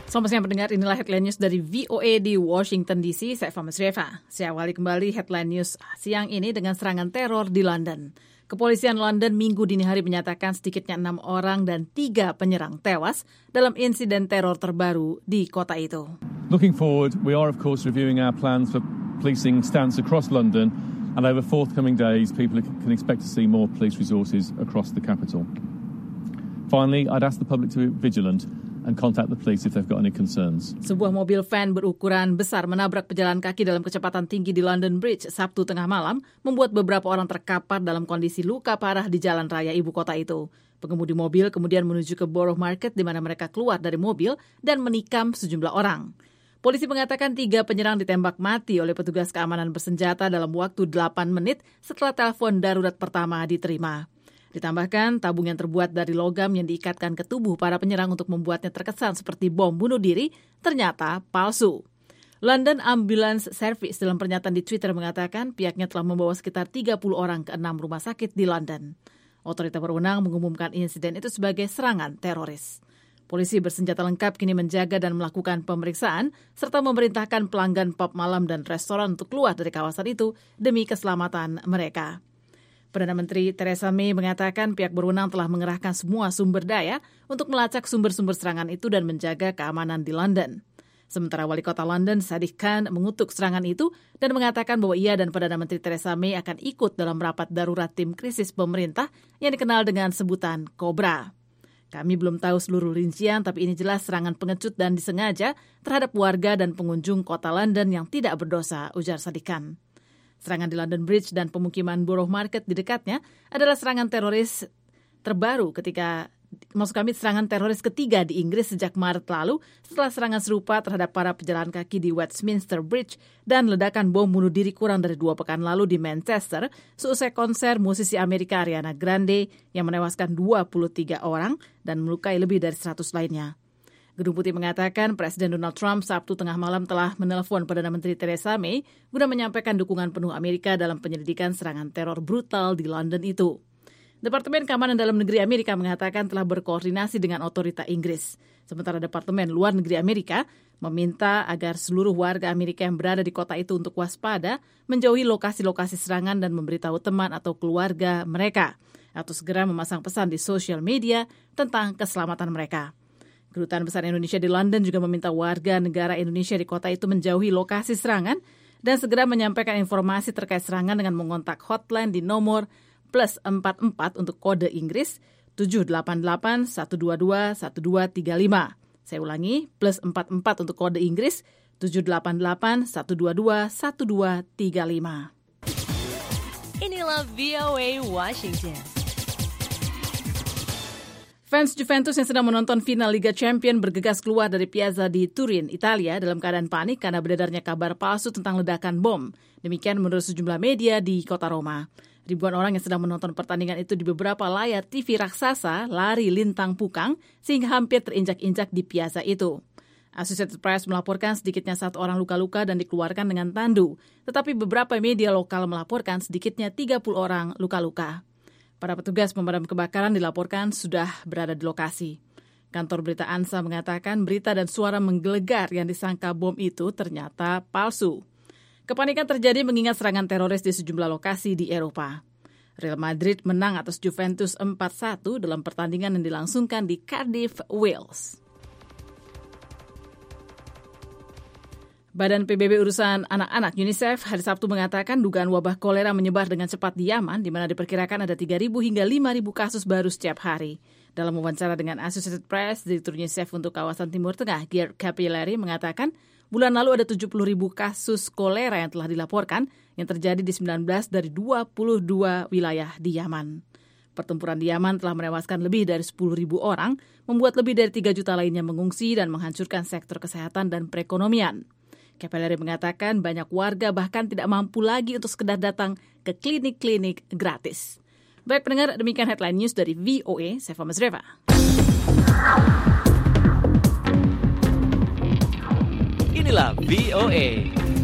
Selamat siang pendengar, inilah headline news dari VOA di Washington DC. Saya Fahmi Sreva. Saya awali kembali headline news siang ini dengan serangan teror di London. Kepolisian London Minggu dini hari menyatakan sedikitnya 6 orang dan 3 penyerang tewas dalam insiden teror terbaru di kota itu. Looking forward, we are of course reviewing our plans for policing stance across London, and over forthcoming days people can expect to see more police resources across the capital. Finally, I'd ask the public to be vigilant and contact the police if they've got any concerns. Sebuah mobil van berukuran besar menabrak pejalan kaki dalam kecepatan tinggi di London Bridge Sabtu tengah malam, membuat beberapa orang terkapar dalam kondisi luka parah di jalan raya ibu kota itu. Pengemudi mobil kemudian menuju ke Borough Market di mana mereka keluar dari mobil dan menikam sejumlah orang. Polisi mengatakan 3 penyerang ditembak mati oleh petugas keamanan bersenjata dalam waktu 8 menit setelah telepon darurat pertama diterima. Ditambahkan, tabung yang terbuat dari logam yang diikatkan ke tubuh para penyerang untuk membuatnya terkesan seperti bom bunuh diri ternyata palsu. London Ambulance Service dalam pernyataan di Twitter mengatakan pihaknya telah membawa sekitar 30 orang ke 6 rumah sakit di London. Otoritas berwenang mengumumkan insiden itu sebagai serangan teroris. Polisi bersenjata lengkap kini menjaga dan melakukan pemeriksaan serta memerintahkan pelanggan pub malam dan restoran untuk keluar dari kawasan itu demi keselamatan mereka. Perdana Menteri Theresa May mengatakan pihak berwenang telah mengerahkan semua sumber daya untuk melacak sumber-sumber serangan itu dan menjaga keamanan di London. Sementara Wali Kota London, Sadiq Khan, mengutuk serangan itu dan mengatakan bahwa ia dan Perdana Menteri Theresa May akan ikut dalam rapat darurat tim krisis pemerintah yang dikenal dengan sebutan Cobra. Kami belum tahu seluruh rincian, tapi ini jelas serangan pengecut dan disengaja terhadap warga dan pengunjung kota London yang tidak berdosa, ujar Sadiq Khan. Serangan di London Bridge dan pemukiman Borough Market di dekatnya adalah serangan teroris terbaru serangan teroris ketiga di Inggris sejak Maret lalu setelah serangan serupa terhadap para pejalan kaki di Westminster Bridge dan ledakan bom bunuh diri kurang dari 2 pekan lalu di Manchester seusai konser musisi Amerika Ariana Grande yang menewaskan 23 orang dan melukai lebih dari 100 lainnya. Gedung Putih mengatakan Presiden Donald Trump Sabtu tengah malam telah menelpon Perdana Menteri Theresa May guna menyampaikan dukungan penuh Amerika dalam penyelidikan serangan teror brutal di London itu. Departemen Keamanan Dalam Negeri Amerika mengatakan telah berkoordinasi dengan otorita Inggris. Sementara Departemen Luar Negeri Amerika meminta agar seluruh warga Amerika yang berada di kota itu untuk waspada, menjauhi lokasi-lokasi serangan dan memberitahu teman atau keluarga mereka, atau segera memasang pesan di sosial media tentang keselamatan mereka. Kedutaan Besar Indonesia di London juga meminta warga negara Indonesia di kota itu menjauhi lokasi serangan dan segera menyampaikan informasi terkait serangan dengan mengontak hotline di nomor +44 untuk kode Inggris 788 122 1235. Saya ulangi, +44 untuk kode Inggris 788 122 1235. Inilah VOA Washington. Fans Juventus yang sedang menonton final Liga Champions bergegas keluar dari Piazza di Turin, Italia dalam keadaan panik karena beredarnya kabar palsu tentang ledakan bom. Demikian menurut sejumlah media di kota Roma. Ribuan orang yang sedang menonton pertandingan itu di beberapa layar TV raksasa lari lintang pukang sehingga hampir terinjak-injak di Piazza itu. Associated Press melaporkan sedikitnya 1 orang luka-luka dan dikeluarkan dengan tandu. Tetapi beberapa media lokal melaporkan sedikitnya 30 orang luka-luka. Para petugas pemadam kebakaran dilaporkan sudah berada di lokasi. Kantor berita ANSA mengatakan berita dan suara menggelegar yang disangka bom itu ternyata palsu. Kepanikan terjadi mengingat serangan teroris di sejumlah lokasi di Eropa. Real Madrid menang atas Juventus 4-1 dalam pertandingan yang dilangsungkan di Cardiff, Wales. Badan PBB Urusan Anak-anak UNICEF hari Sabtu mengatakan dugaan wabah kolera menyebar dengan cepat di Yaman, di mana diperkirakan ada 3.000 hingga 5.000 kasus baru setiap hari. Dalam wawancara dengan Associated Press, Direktur UNICEF untuk kawasan Timur Tengah, Gerd Capillary, mengatakan bulan lalu ada 70.000 kasus kolera yang telah dilaporkan yang terjadi di 19 dari 22 wilayah di Yaman. Pertempuran di Yaman telah menewaskan lebih dari 10.000 orang, membuat lebih dari 3 juta lainnya mengungsi dan menghancurkan sektor kesehatan dan perekonomian. Capillary mengatakan banyak warga bahkan tidak mampu lagi untuk sekedar datang ke klinik-klinik gratis. Baik pendengar, demikian headline news dari VOA. Saya Fahmi Sreva. Inilah VOA.